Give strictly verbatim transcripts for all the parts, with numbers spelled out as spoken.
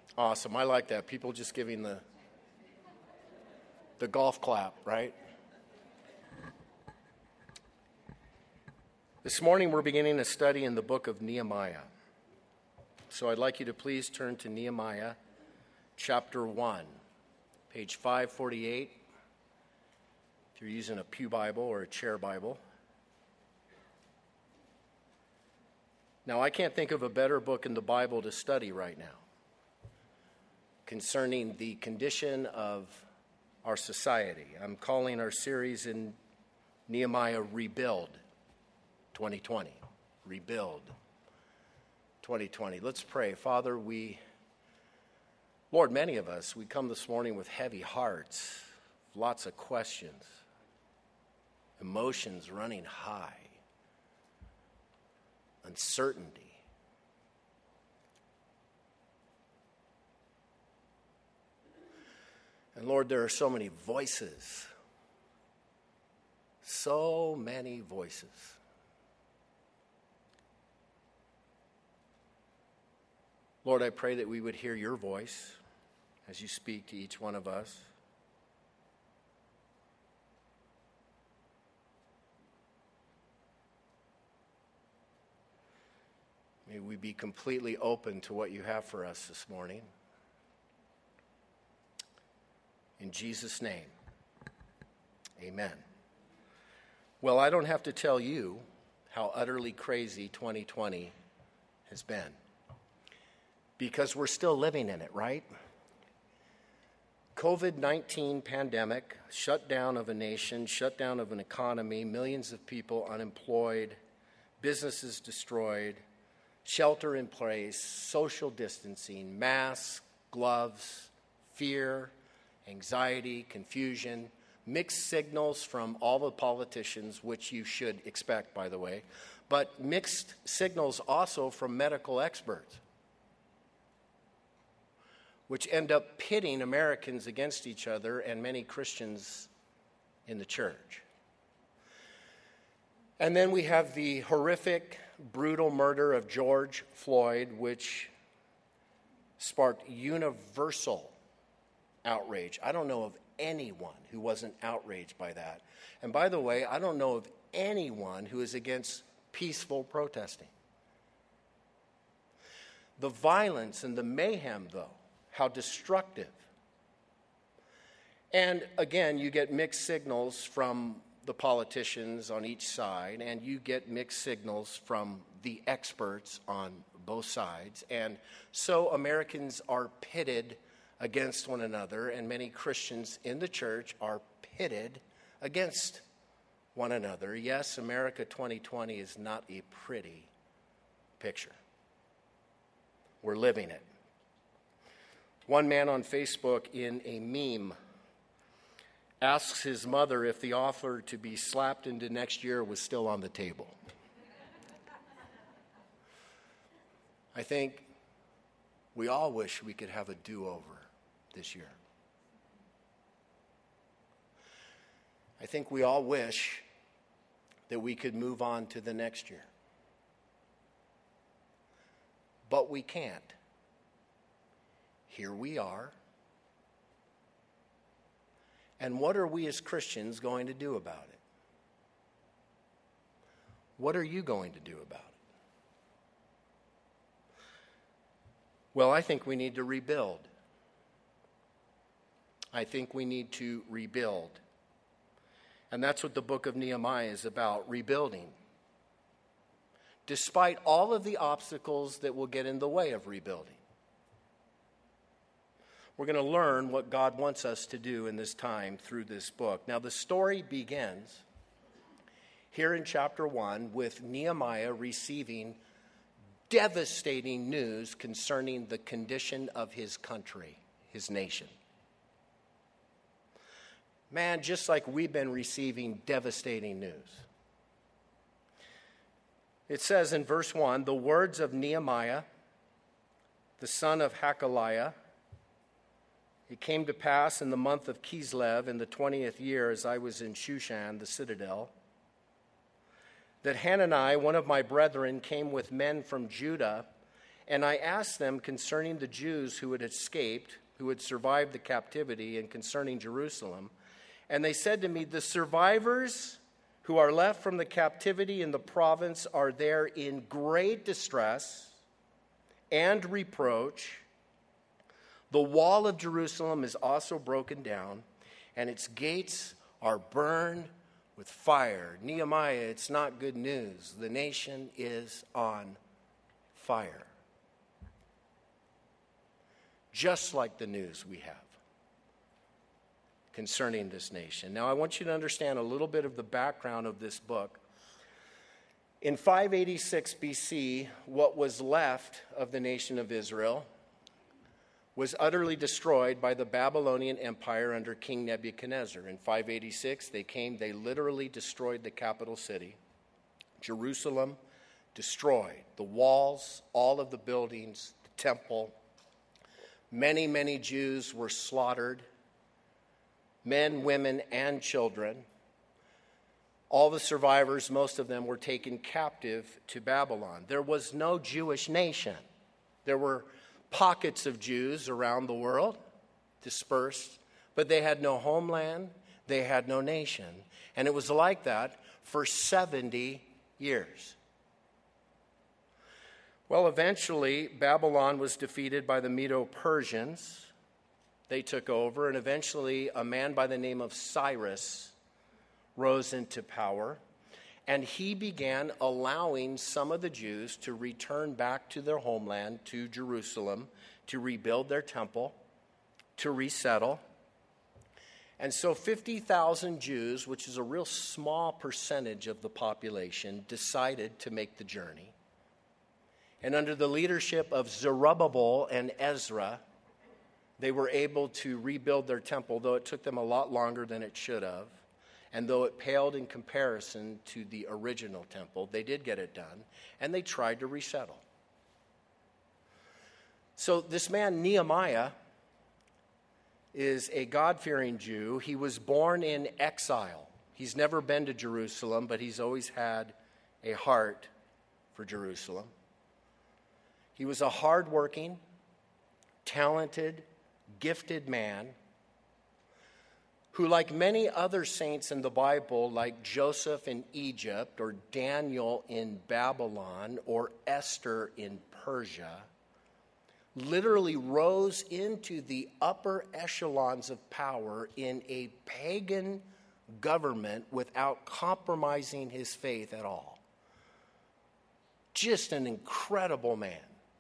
Awesome. I like that. People just giving the the golf clap, right? This morning we're beginning a study in the book of Nehemiah. So I'd like you to please turn to Nehemiah chapter one, page five forty-eight. If you're using a pew Bible or a chair Bible. Now, I can't think of a better book in the Bible to study right now concerning the condition of our society. I'm calling our series in Nehemiah Rebuild twenty twenty. Rebuild twenty twenty. Let's pray. Father, we, Lord, many of us, we come this morning with heavy hearts, lots of questions, emotions running high, uncertainty. And Lord, there are so many voices, so many voices. Lord, I pray that we would hear your voice as you speak to each one of us. May we be completely open to what you have for us this morning. In Jesus' name, amen. Well, I don't have to tell you how utterly crazy twenty twenty has been, because we're still living in it, right? covid nineteen pandemic, shutdown of a nation, shutdown of an economy, millions of people unemployed, businesses destroyed, shelter in place, social distancing, masks, gloves, fear, anxiety, confusion, mixed signals from all the politicians, which you should expect, by the way, but mixed signals also from medical experts, which end up pitting Americans against each other and many Christians in the church. And then we have the horrific, brutal murder of George Floyd, which sparked universal outrage. I don't know of anyone who wasn't outraged by that. And by the way, I don't know of anyone who is against peaceful protesting. The violence and the mayhem, though, how destructive. And again, you get mixed signals from the politicians on each side, and you get mixed signals from the experts on both sides. And so Americans are pitted against one another, and many Christians in the church are pitted against one another. Yes, America twenty twenty is not a pretty picture. We're living it. One man on Facebook in a meme asks his mother if the offer to be slapped into next year was still on the table. I think we all wish we could have a do-over this year. I think we all wish that we could move on to the next year. But we can't. Here we are. And what are we as Christians going to do about it? What are you going to do about it? Well, I think we need to rebuild. I think we need to rebuild. And that's what the book of Nehemiah is about, rebuilding. Despite all of the obstacles that will get in the way of rebuilding. We're going to learn what God wants us to do in this time through this book. Now, the story begins here in chapter one with Nehemiah receiving devastating news concerning the condition of his country, his nation. Man, just like we've been receiving devastating news. It says in verse one, the words of Nehemiah, the son of Hakaliah, it came to pass in the month of Kislev in the twentieth year as I was in Shushan, the citadel, that Hanani, one of my brethren, came with men from Judah And I asked them concerning the Jews who had escaped, who had survived the captivity, and concerning Jerusalem. And they said to me, the survivors who are left from the captivity in the province are there in great distress and reproach. The wall of Jerusalem is also broken down, and its gates are burned with fire. Nehemiah, it's not good news. The nation is on fire. Just like the news we have concerning this nation. Now, I want you to understand a little bit of the background of this book. In five eighty-six B C, what was left of the nation of Israel was utterly destroyed by the Babylonian Empire under King Nebuchadnezzar. In five eighty-six, they came, they literally destroyed the capital city. Jerusalem destroyed. The walls, all of the buildings, the temple. Many, many Jews were slaughtered. Men, women, and children. All the survivors, most of them, were taken captive to Babylon. There was no Jewish nation. There were pockets of Jews around the world, dispersed, but they had no homeland, they had no nation. And it was like that for seventy years. Well, eventually, Babylon was defeated by the Medo-Persians. They took over, and eventually a man by the name of Cyrus rose into power, and he began allowing some of the Jews to return back to their homeland, to Jerusalem, to rebuild their temple, to resettle. And so fifty thousand Jews, which is a real small percentage of the population, decided to make the journey. And under the leadership of Zerubbabel and Ezra, they were able to rebuild their temple, though it took them a lot longer than it should have. And though it paled in comparison to the original temple, they did get it done, and they tried to resettle. So this man, Nehemiah, is a God-fearing Jew. He was born in exile. He's never been to Jerusalem, but he's always had a heart for Jerusalem. He was a hardworking, talented, gifted man who, like many other saints in the Bible, like Joseph in Egypt or Daniel in Babylon or Esther in Persia, literally rose into the upper echelons of power in a pagan government without compromising his faith at all. Just an incredible man.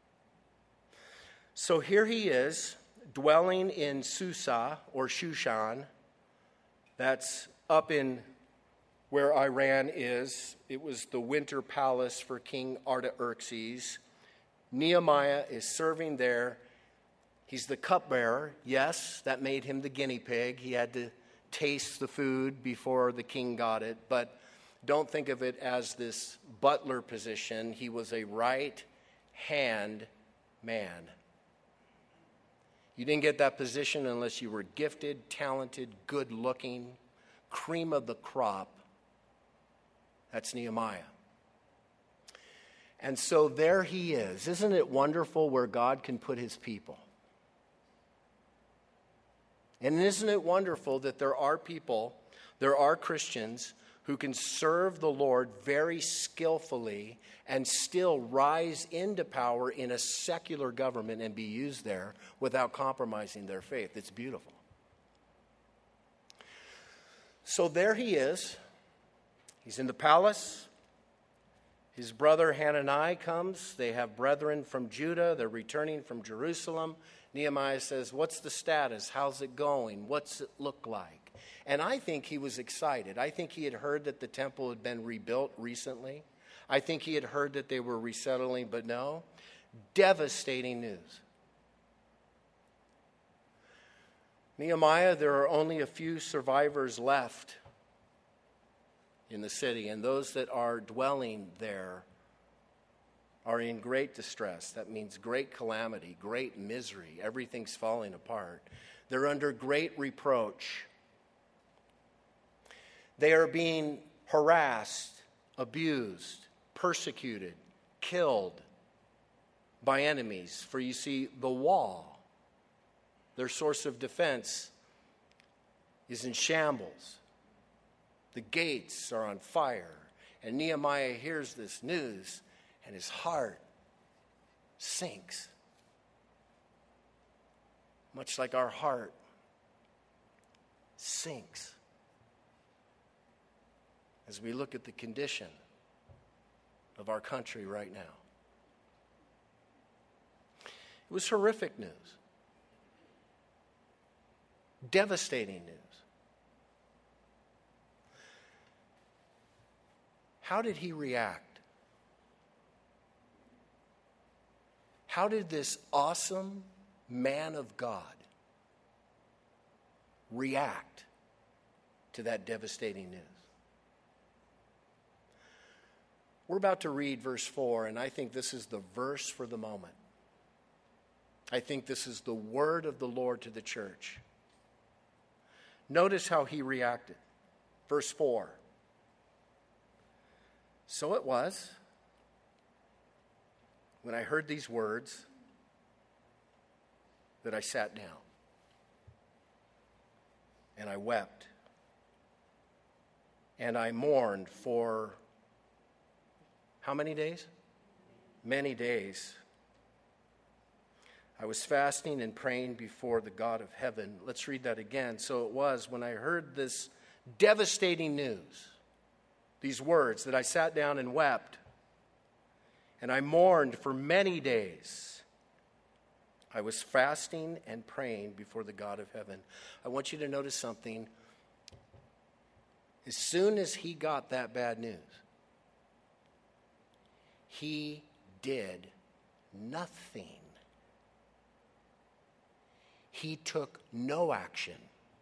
So here he is, dwelling in Susa or Shushan. That's up in where Iran is. It was the winter palace for King Artaxerxes. Nehemiah is serving there. He's the cupbearer. Yes, that made him the guinea pig. He had to taste the food before the king got it. But don't think of it as this butler position. He was a right-hand man. You didn't get that position unless you were gifted, talented, good-looking, cream of the crop. That's Nehemiah. And so there he is. Isn't it wonderful where God can put his people? And isn't it wonderful that there are people, there are Christians who can serve the Lord very skillfully and still rise into power in a secular government and be used there without compromising their faith. It's beautiful. So there he is. He's in the palace. His brother Hanani comes. They have brethren from Judah. They're returning from Jerusalem. Nehemiah says, what's the status? How's it going? What's it look like? And I think he was excited. I think he had heard that the temple had been rebuilt recently. I think he had heard that they were resettling, but no. Devastating news. Nehemiah, there are only a few survivors left in the city, and those that are dwelling there are in great distress. That means great calamity, great misery. Everything's falling apart. They're under great reproach. They are being harassed, abused, persecuted, killed. by enemies. For you see, the wall, their source of defense, is in shambles. The gates are on fire. And Nehemiah hears this news, and his heart sinks. Much like our heart sinks as we look at the condition of our country right now. It was horrific news. Devastating news. How did he react? How did this awesome man of God react to that devastating news? We're about to read verse four, and I think this is the verse for the moment. I think this is the word of the Lord to the church. Notice how he reacted. Verse four. So it was, when I heard these words, that I sat down and I wept and I mourned for how many days? Many days. I was fasting and praying before the God of heaven. Let's read that again. So it was when I heard this devastating news, these words, that I sat down and wept, and I mourned for many days. I was fasting and praying before the God of heaven. I want you to notice something. As soon as he got that bad news, he did nothing. He took no action.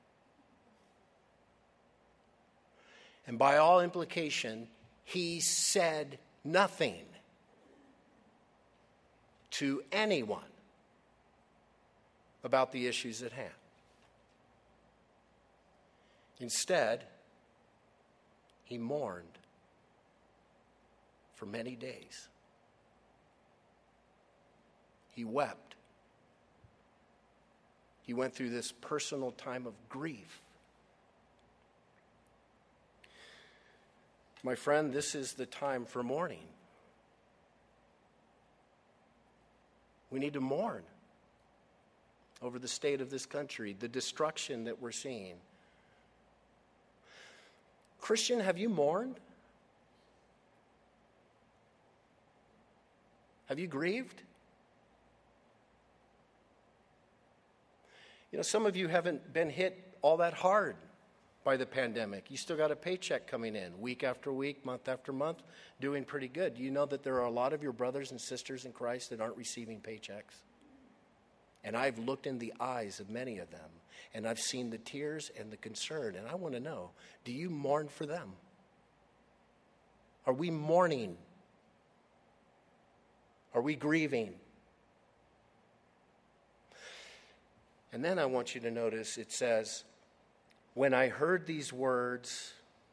And by all implication, he said nothing to anyone about the issues at hand. Instead, he mourned for many days. He wept. He went through this personal time of grief. My friend, this is the time for mourning. We need to mourn over the state of this country, the destruction that we're seeing. Christian, have you mourned? Have you grieved? You know, some of you haven't been hit all that hard by the pandemic. You still got a paycheck coming in week after week, month after month, doing pretty good. You know that there are a lot of your brothers and sisters in Christ that aren't receiving paychecks. And I've looked in the eyes of many of them, and I've seen the tears and the concern, and I want to know, do you mourn for them? Are we mourning? Are we grieving? And then I want you to notice it says, when I heard these words,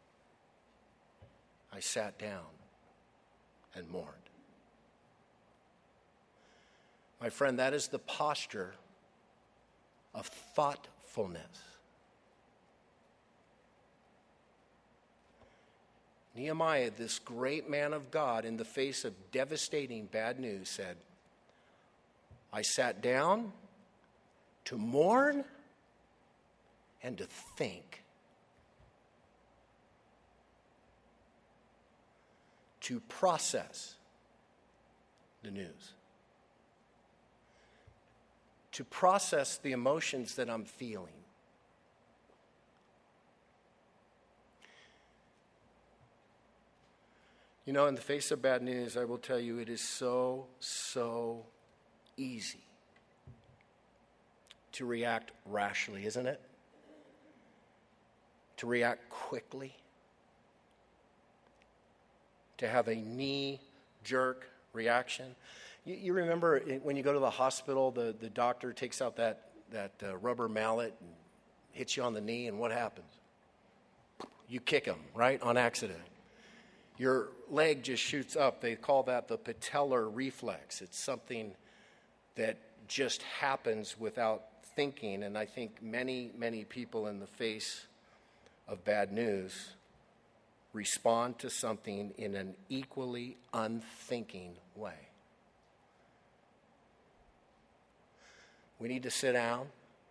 I sat down and mourned. My friend, that is the posture of thoughtfulness. Nehemiah, this great man of God, in the face of devastating bad news, said, I sat down to mourn and to think, to process the news, to process the emotions that I'm feeling. You know, in the face of bad news, I will tell you, it is so, so easy to react rashly, isn't it? To react quickly, to have a knee-jerk reaction. You, you remember when you go to the hospital, the, the doctor takes out that, that uh, rubber mallet and hits you on the knee, and what happens? You kick him, right, on accident. Your leg just shoots up. They call that the patellar reflex. It's something that just happens without thinking. And I think many, many people in the face of bad news respond to something in an equally unthinking way. We need to sit down,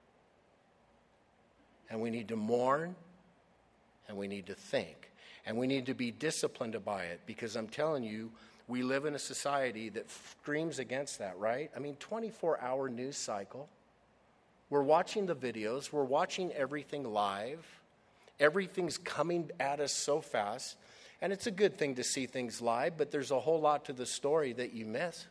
and we need to mourn, and we need to think. And we need to be disciplined by it, because I'm telling you, we live in a society that screams against that, right? I mean, twenty-four hour news cycle. We're watching the videos. We're watching everything live. Everything's coming at us so fast. And it's a good thing to see things live, but there's a whole lot to the story that you miss.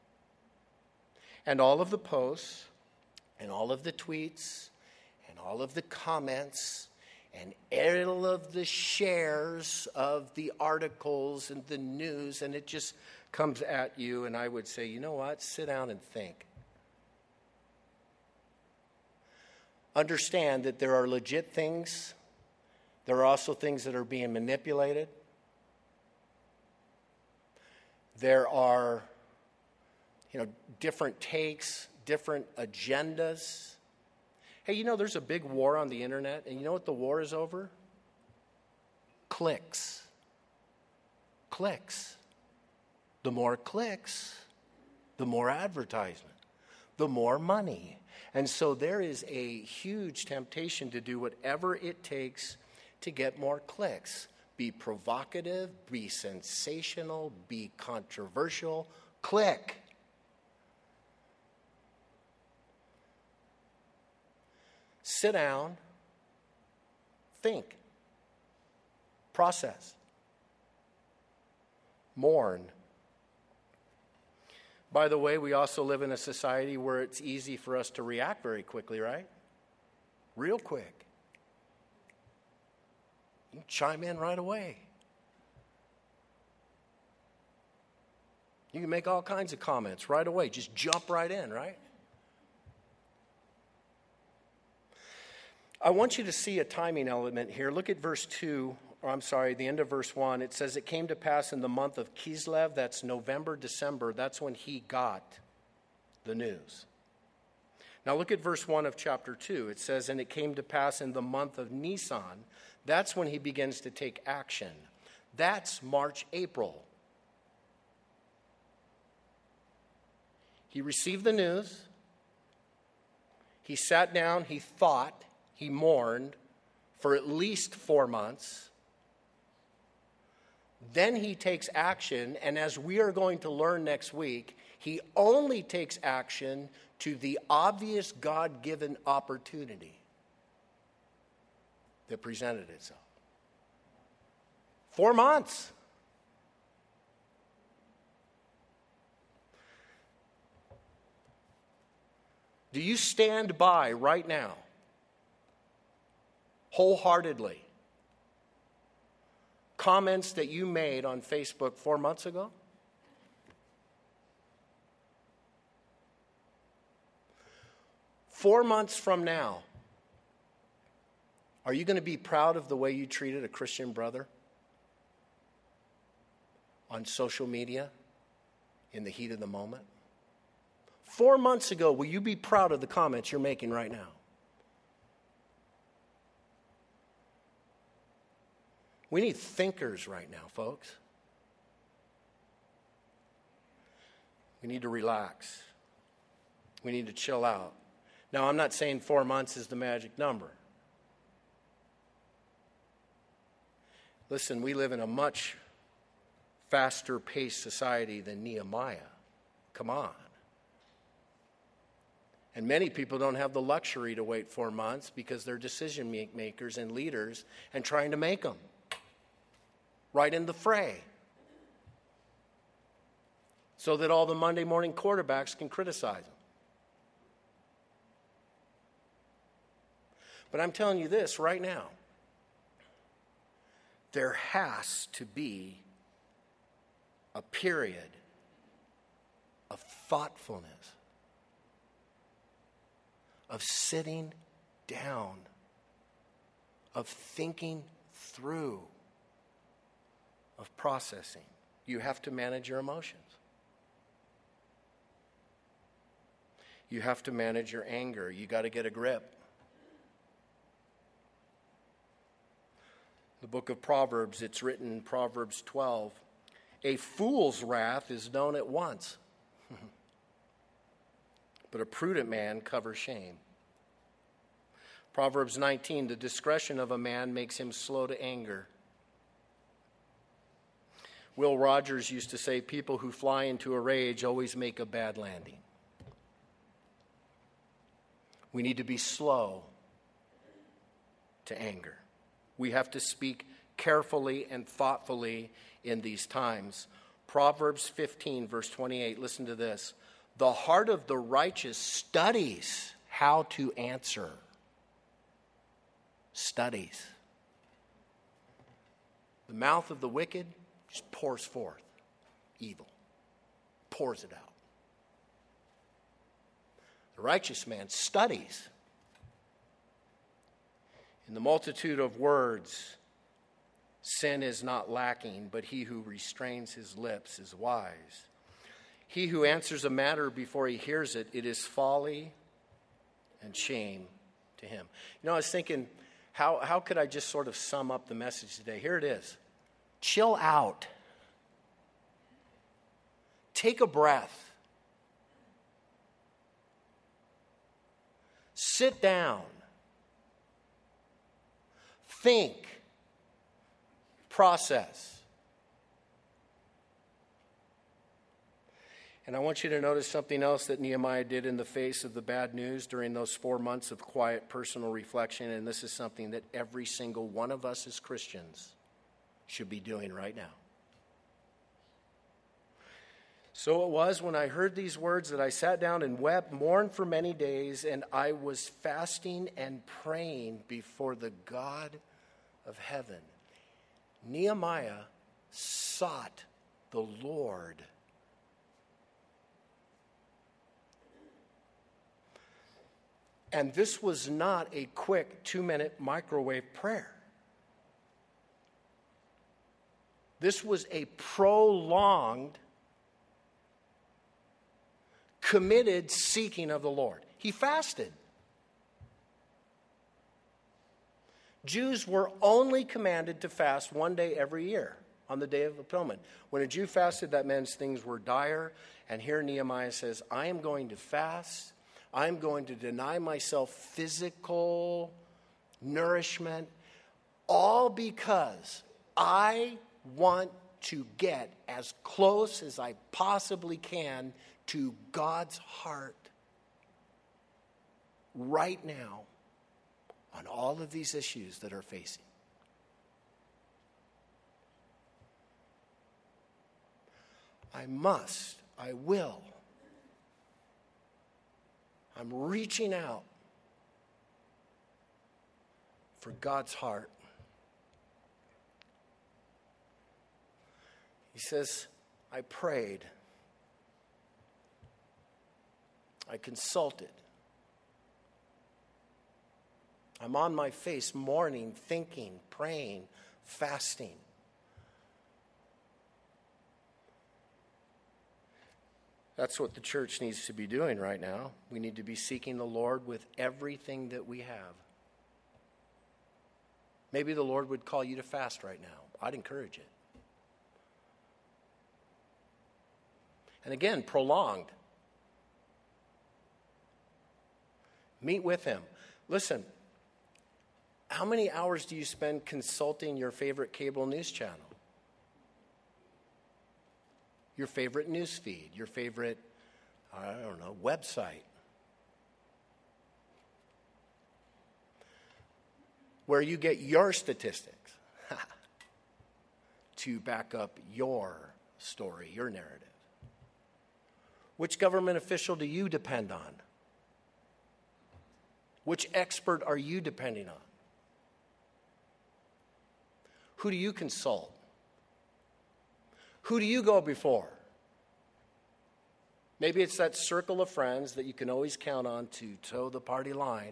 And all of the posts, and all of the tweets, and all of the comments, and all of the shares of the articles and the news, and it just comes at you, and I would say, you know what? Sit down and think. Understand that there are legit things. There are also things that are being manipulated. There are, you know, different takes, different agendas. Hey, you know, there's a big war on the internet, and you know what the war is over? Clicks. Clicks. The more clicks, the more advertisement, the more money. And so there is a huge temptation to do whatever it takes to get more clicks. Be provocative, be sensational, be controversial. Click. Sit down, think, process, mourn. By the way, we also live in a society where it's easy for us to react very quickly, right? Real quick. You can chime in right away. You can make all kinds of comments right away. Just jump right in, right? I want you to see a timing element here. Look at verse two, or I'm sorry, the end of verse one. It says, it came to pass in the month of Kislev, that's November, December. That's when he got the news. Now look at verse one of chapter two. It says, and it came to pass in the month of Nisan. That's when he begins to take action. That's March, April. He received the news. He sat down, he thought. He mourned for at least four months. Then he takes action, and as we are going to learn next week, he only takes action to the obvious God-given opportunity that presented itself. Four months. Do you stand by right now, wholeheartedly, comments that you made on Facebook four months ago? Four months from now, are you going to be proud of the way you treated a Christian brother on social media in the heat of the moment? Four months ago, will you be proud of the comments you're making right now? We need thinkers right now, folks. We need to relax. We need to chill out. Now, I'm not saying four months is the magic number. Listen, we live in a much faster-paced society than Nehemiah. Come on. And many people don't have the luxury to wait four months because they're decision makers and leaders and trying to make them right in the fray so that all the Monday morning quarterbacks can criticize them. But I'm telling you this right now. There has to be a period of thoughtfulness, of sitting down, of thinking through of processing. You have to manage your emotions. You have to manage your anger. You got to get a grip. The book of Proverbs, it's written in Proverbs twelve. A fool's wrath is known at once, but a prudent man covers shame. Proverbs nineteen, the discretion of a man makes him slow to anger. Will Rogers used to say, people who fly into a rage always make a bad landing. We need to be slow to anger. We have to speak carefully and thoughtfully in these times. Proverbs fifteen, verse twenty-eight, listen to this. The heart of the righteous studies how to answer. Studies. The mouth of the wicked just pours forth evil. Pours it out. The righteous man studies. In the multitude of words, sin is not lacking, but he who restrains his lips is wise. He who answers a matter before he hears it, it is folly and shame to him. You know, I was thinking, how, how could I just sort of sum up the message today? Here it is. Chill out. Take a breath. Sit down. Think. Process. And I want you to notice something else that Nehemiah did in the face of the bad news during those four months of quiet personal reflection, and this is something that every single one of us as Christians should be doing right now. So it was when I heard these words that I sat down and wept, mourned for many days, and I was fasting and praying before the God of heaven. Nehemiah sought the Lord. And this was not a quick two-minute microwave prayer. This was a prolonged, committed seeking of the Lord. He fasted. Jews were only commanded to fast one day every year, on the Day of Atonement. When a Jew fasted, that meant things were dire. And here Nehemiah says, I am going to fast. I'm going to deny myself physical nourishment, all because I want to get as close as I possibly can to God's heart right now on all of these issues that are facing. I must, I will. I'm reaching out for God's heart. He says, I prayed. I consulted. I'm on my face, mourning, thinking, praying, fasting. That's what the church needs to be doing right now. We need to be seeking the Lord with everything that we have. Maybe the Lord would call you to fast right now. I'd encourage it. And again, prolonged. Meet with him. Listen, how many hours do you spend consulting your favorite cable news channel? Your favorite news feed, your favorite, I don't know, website. Where you get your statistics to back up your story, your narrative. Which government official do you depend on? Which expert are you depending on? Who do you consult? Who do you go before? Maybe it's that circle of friends that you can always count on to toe the party line.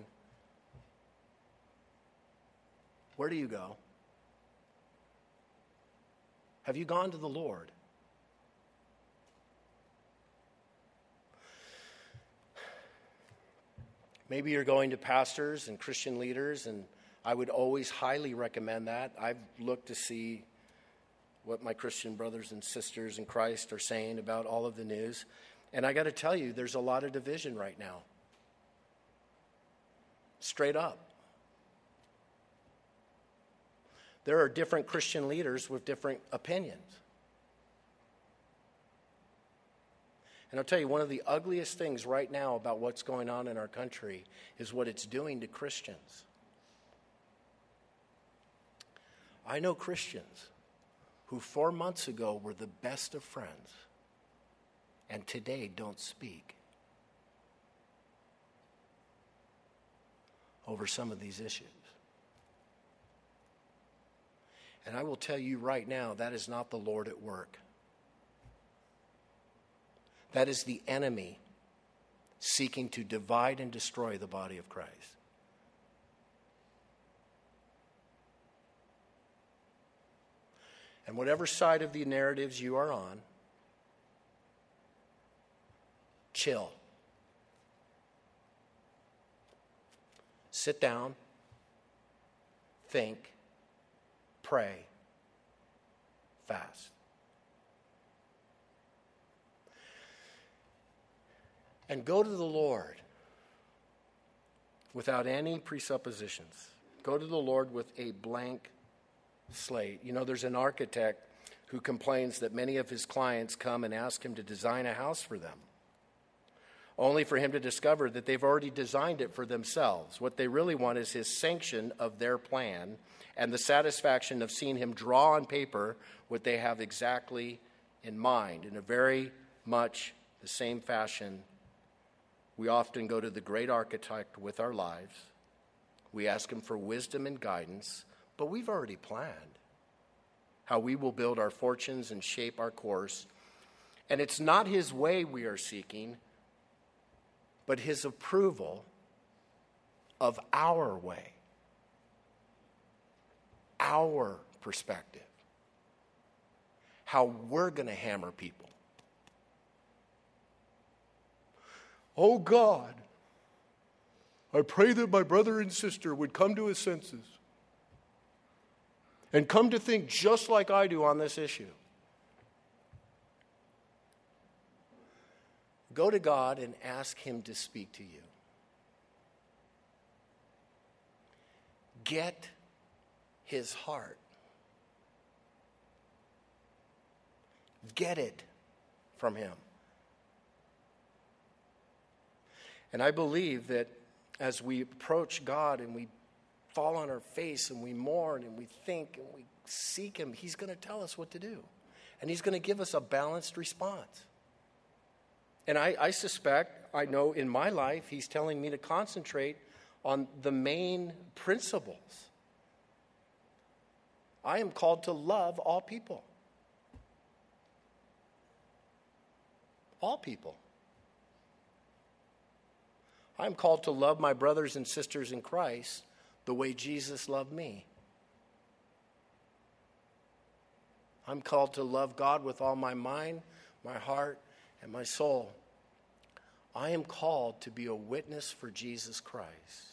Where do you go? Have you gone to the Lord? Maybe you're going to pastors and Christian leaders, and I would always highly recommend that. I've looked to see what my Christian brothers and sisters in Christ are saying about all of the news. And I got to tell you, there's a lot of division right now. Straight up. There are different Christian leaders with different opinions. And I'll tell you, one of the ugliest things right now about what's going on in our country is what it's doing to Christians. I know Christians who four months ago were the best of friends and today don't speak over some of these issues. And I will tell you right now, that is not the Lord at work. That is the enemy seeking to divide and destroy the body of Christ. And whatever side of the narratives you are on, chill. Sit down, think, pray, fast. And go to the Lord without any presuppositions. Go to the Lord with a blank slate. You know, there's an architect who complains that many of his clients come and ask him to design a house for them, only for him to discover that they've already designed it for themselves. What they really want is his sanction of their plan and the satisfaction of seeing him draw on paper what they have exactly in mind. In a very much the same fashion, we often go to the great architect with our lives. We ask him for wisdom and guidance, but we've already planned how we will build our fortunes and shape our course. And it's not his way we are seeking, but his approval of our way, our perspective, how we're going to hammer people. Oh God, I pray that my brother and sister would come to his senses and come to think just like I do on this issue. Go to God and ask him to speak to you. Get his heart. Get it from him. And I believe that as we approach God and we fall on our face and we mourn and we think and we seek him, he's going to tell us what to do. And he's going to give us a balanced response. And I, I suspect, I know in my life, he's telling me to concentrate on the main principles. I am called to love all people. All people. I'm called to love my brothers and sisters in Christ the way Jesus loved me. I'm called to love God with all my mind, my heart, and my soul. I am called to be a witness for Jesus Christ.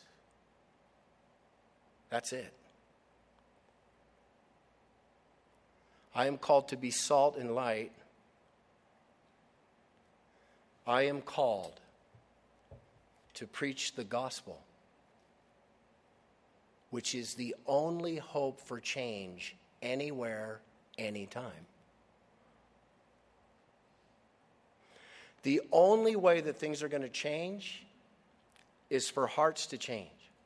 That's it. I am called to be salt and light. I am called to preach the gospel, which is the only hope for change anywhere, anytime. The only way that things are going to change is for hearts to change.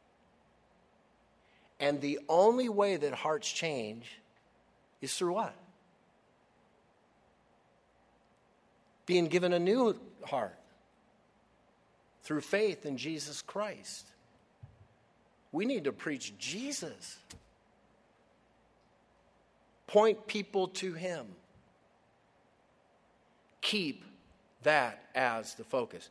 And the only way that hearts change is through what? Being given a new heart. Through faith in Jesus Christ. We need to preach Jesus. Point people to him. Keep that as the focus.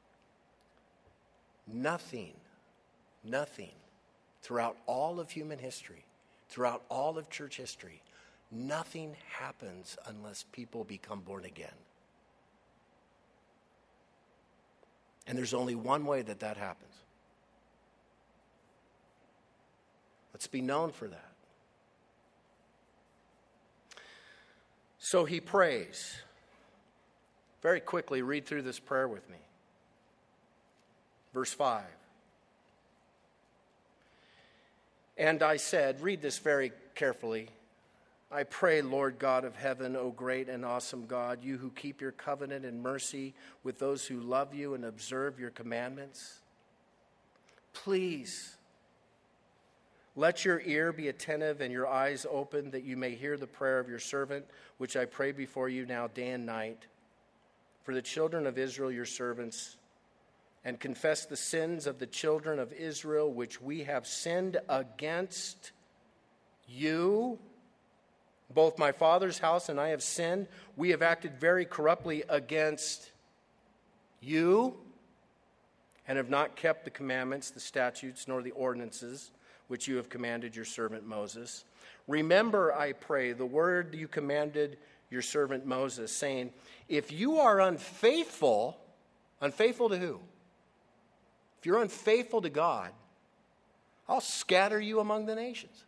Nothing, nothing throughout all of human history, throughout all of church history, nothing happens unless people become born again. And there's only one way that that happens. Let's be known for that. So he prays. Very quickly, read through this prayer with me. Verse five. And I said, read this very carefully. I pray, Lord God of heaven, O great and awesome God, you who keep your covenant and mercy with those who love you and observe your commandments. Please, let your ear be attentive and your eyes open, that you may hear the prayer of your servant, which I pray before you now day and night, for the children of Israel, your servants, and confess the sins of the children of Israel, which we have sinned against you. Both my father's house and I have sinned. We have acted very corruptly against you, and have not kept the commandments, the statutes, nor the ordinances which you have commanded your servant Moses. Remember, I pray, the word you commanded your servant Moses, saying, if you are unfaithful, unfaithful to who? If you're unfaithful to God, I'll scatter you among the nations.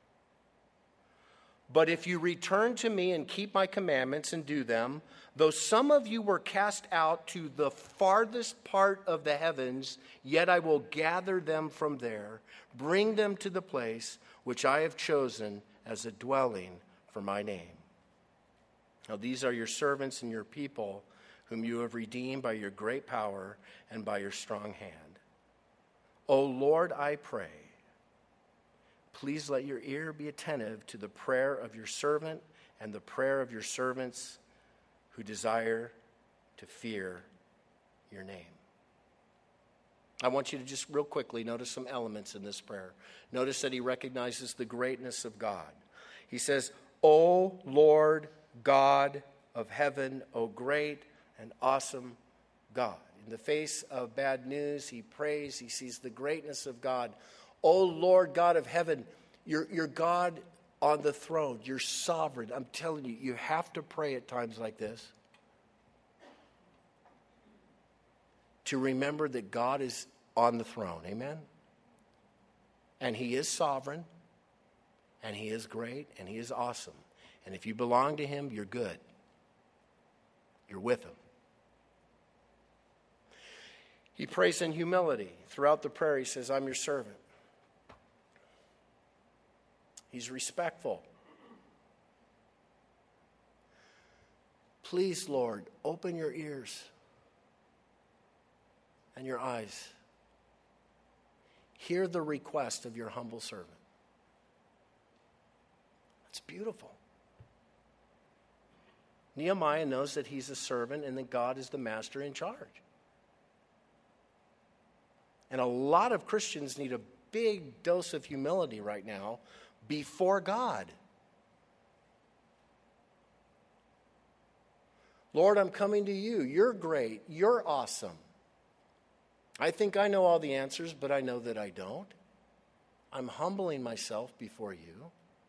But if you return to me and keep my commandments and do them, though some of you were cast out to the farthest part of the heavens, yet I will gather them from there, bring them to the place which I have chosen as a dwelling for my name. Now these are your servants and your people, whom you have redeemed by your great power and by your strong hand. O Lord, I pray, please let your ear be attentive to the prayer of your servant and the prayer of your servants who desire to fear your name. I want you to just real quickly notice some elements in this prayer. Notice that he recognizes the greatness of God. He says, O Lord God of heaven, O great and awesome God. In the face of bad news, he prays, he sees the greatness of God. O Lord God of heaven, you're, you're God on the throne. You're sovereign. I'm telling you, you have to pray at times like this to remember that God is on the throne. Amen? And he is sovereign, and he is great, and he is awesome. And if you belong to him, you're good. You're with him. He prays in humility. Throughout the prayer, he says, I'm your servant. He's respectful. Please, Lord, open your ears and your eyes. Hear the request of your humble servant. It's beautiful. Nehemiah knows that he's a servant and that God is the master in charge. And a lot of Christians need a big dose of humility right now before God. Lord, I'm coming to you. You're great. You're awesome. I think I know all the answers, but I know that I don't. I'm humbling myself before you.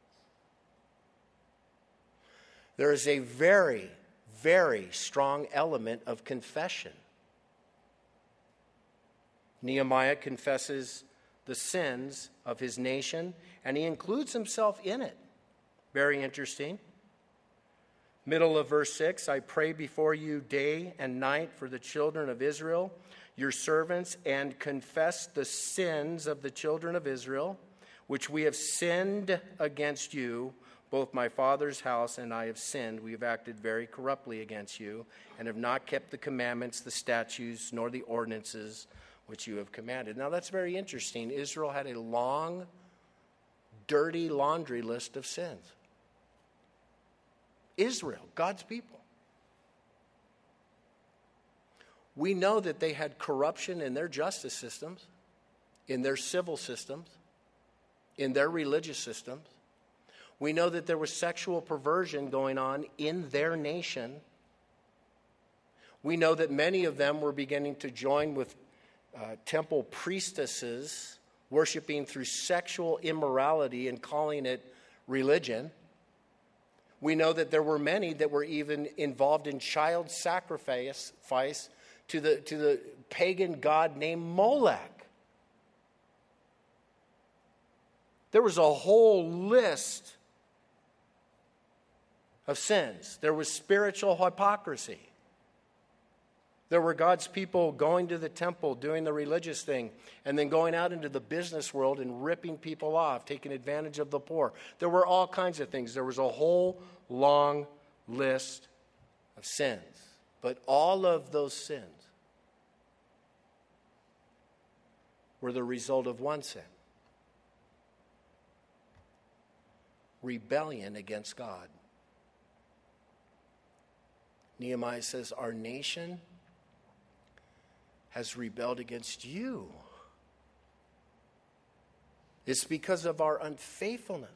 There is a very, very strong element of confession. Nehemiah confesses the sins of his nation, and he includes himself in it. Very interesting. Middle of verse six, I pray before you day and night for the children of Israel, your servants, and confess the sins of the children of Israel, which we have sinned against you. Both my father's house and I have sinned. We have acted very corruptly against you, and have not kept the commandments, the statutes, nor the ordinances which you have commanded. Now that's very interesting. Israel had a long, dirty laundry list of sins. Israel, God's people. We know that they had corruption in their justice systems, in their civil systems, in their religious systems. We know that there was sexual perversion going on in their nation. We know that many of them were beginning to join with uh, temple priestesses, worshiping through sexual immorality and calling it religion. We know that there were many that were even involved in child sacrifice to the, to the pagan god named Molech. There was a whole list of sins. There was spiritual hypocrisy. There were God's people going to the temple, doing the religious thing, and then going out into the business world and ripping people off, taking advantage of the poor. There were all kinds of things. There was a whole long list of sins. But all of those sins were the result of one sin: rebellion against God. Nehemiah says, our nation has rebelled against you. It's because of our unfaithfulness.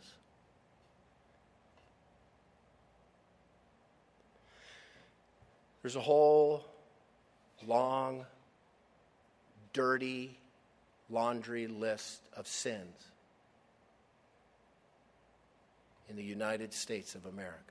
There's a whole long, dirty laundry list of sins in the United States of America.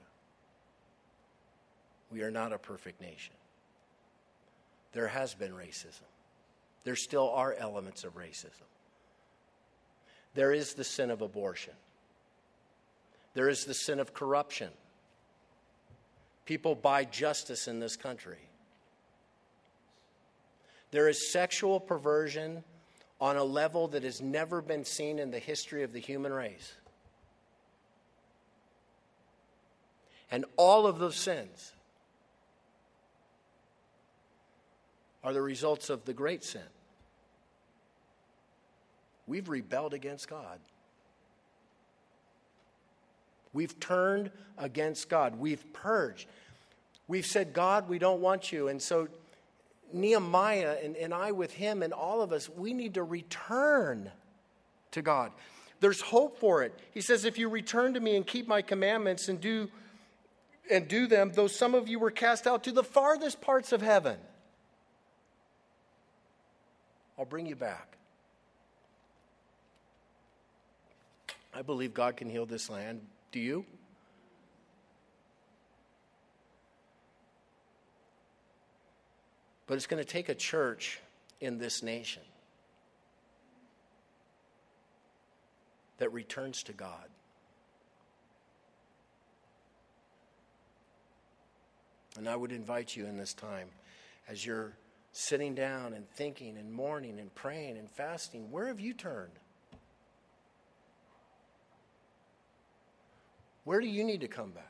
We are not a perfect nation. There has been racism. There still are elements of racism. There is the sin of abortion. There is the sin of corruption. People buy justice in this country. There is sexual perversion on a level that has never been seen in the history of the human race. And all of those sins are the results of the great sin. We've rebelled against God. We've turned against God. We've purged. We've said, God, we don't want you. And so Nehemiah and, and I with him and all of us, we need to return to God. There's hope for it. He says, if you return to me and keep my commandments and do, and do them, though some of you were cast out to the farthest parts of heaven, I'll bring you back. I believe God can heal this land. Do you? But it's going to take a church in this nation that returns to God. And I would invite you in this time, as you're sitting down and thinking and mourning and praying and fasting, where have you turned? Where do you need to come back?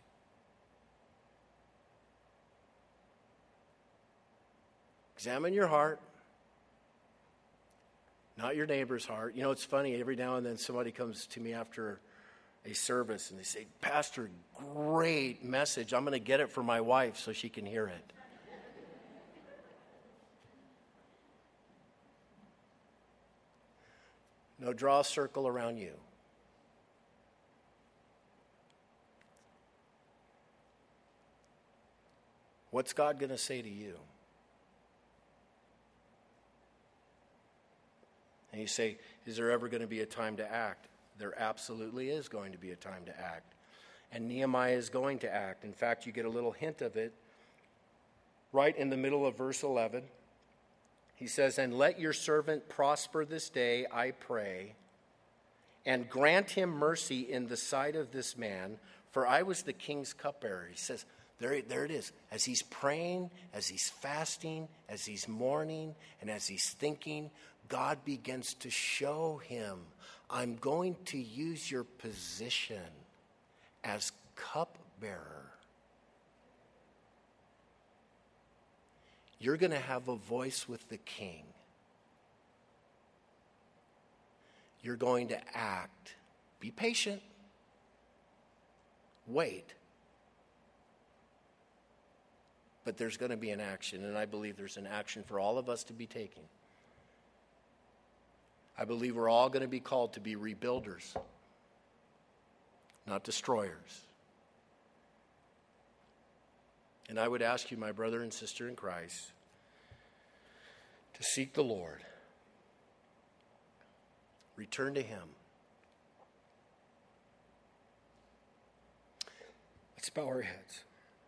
Examine your heart, not your neighbor's heart. You know, it's funny, every now and then somebody comes to me after a service and they say, Pastor, great message. I'm going to get it for my wife so she can hear it. No, draw a circle around you. What's God going to say to you? And you say, is there ever going to be a time to act? There absolutely is going to be a time to act. And Nehemiah is going to act. In fact, you get a little hint of it right in the middle of verse eleven. He says, and let your servant prosper this day, I pray, and grant him mercy in the sight of this man, for I was the king's cupbearer. He says, there, there it is. As he's praying, as he's fasting, as he's mourning, and as he's thinking, God begins to show him, I'm going to use your position as cupbearer. You're going to have a voice with the king. You're going to act. Be patient. Wait. But there's going to be an action, and I believe there's an action for all of us to be taking. I believe we're all going to be called to be rebuilders, not destroyers. And I would ask you, my brother and sister in Christ, to seek the Lord. Return to him. Let's bow our heads.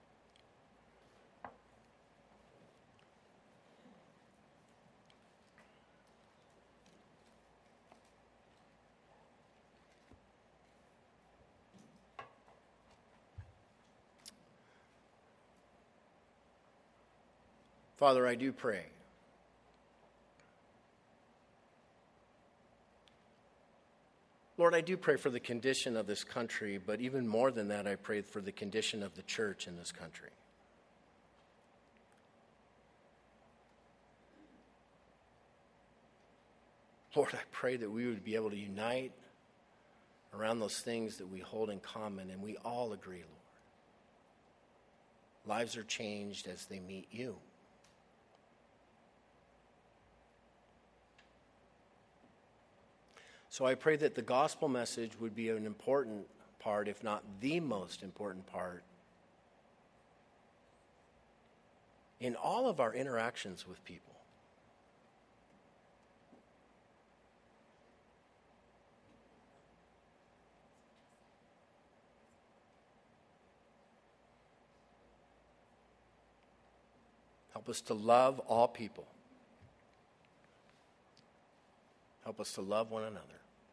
Father, I do pray Lord, I do pray for the condition of this country, but even more than that, I pray for the condition of the church in this country. Lord, I pray that we would be able to unite around those things that we hold in common, and we all agree, Lord. Lives are changed as they meet you. So I pray that the gospel message would be an important part, if not the most important part, in all of our interactions with people. Help us to love all people. Help us to love one another.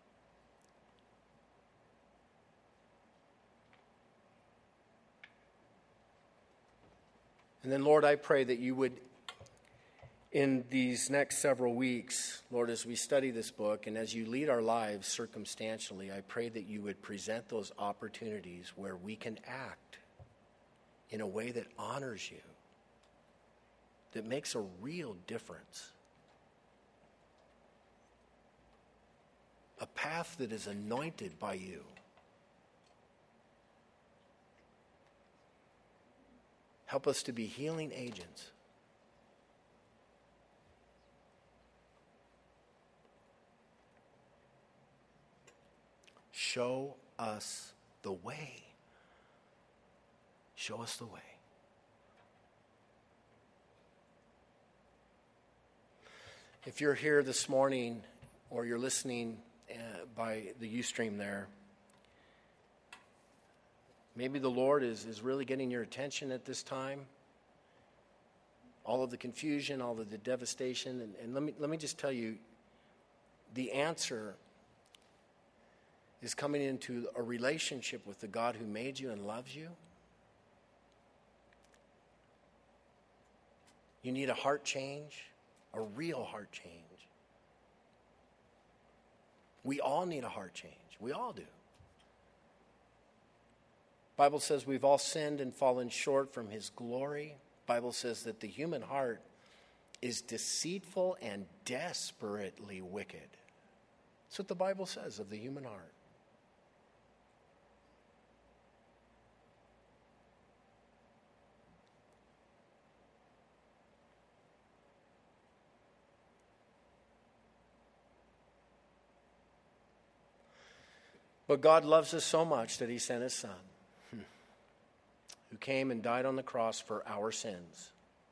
And then, Lord, I pray that you would, in these next several weeks, Lord, as we study this book and as you lead our lives circumstantially, I pray that you would present those opportunities where we can act in a way that honors you, that makes a real difference. A path that is anointed by you. Help us to be healing agents. Show us the way. Show us the way. If you're here this morning or you're listening uh, by the Ustream there, maybe the Lord is, is really getting your attention at this time. All of the confusion, all of the devastation. And, and let me, let me just tell you, the answer is coming into a relationship with the God who made you and loves you. You need a heart change, a real heart change. We all need a heart change. We all do. Bible says we've all sinned and fallen short from his glory. Bible says that the human heart is deceitful and desperately wicked. That's what the Bible says of the human heart. But God loves us so much that he sent his son, who came and died on the cross for our sins.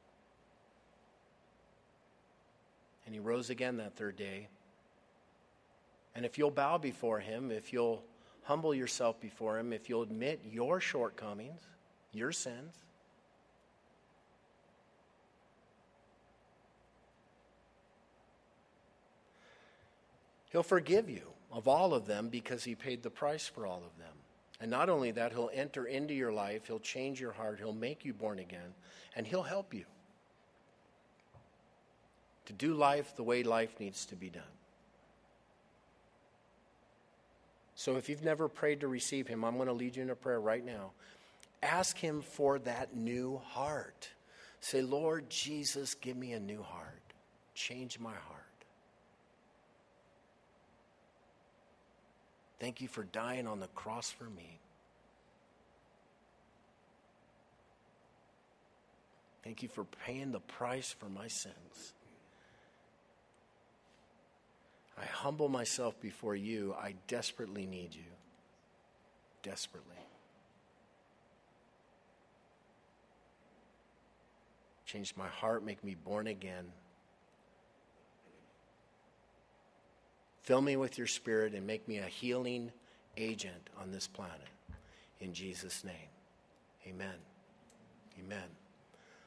And he rose again that third day. And if you'll bow before him, if you'll humble yourself before him, if you'll admit your shortcomings, your sins, he'll forgive you of all of them because he paid the price for all of them. And not only that, he'll enter into your life, he'll change your heart, he'll make you born again, and he'll help you to do life the way life needs to be done. So if you've never prayed to receive him, I'm going to lead you in a prayer right now. Ask him for that new heart. Say, Lord Jesus, give me a new heart. Change my heart. Thank you for dying on the cross for me. Thank you for paying the price for my sins. I humble myself before you. I desperately need you. Desperately. Change my heart, make me born again. Fill me with your spirit and make me a healing agent on this planet. In Jesus' name, Amen. Amen.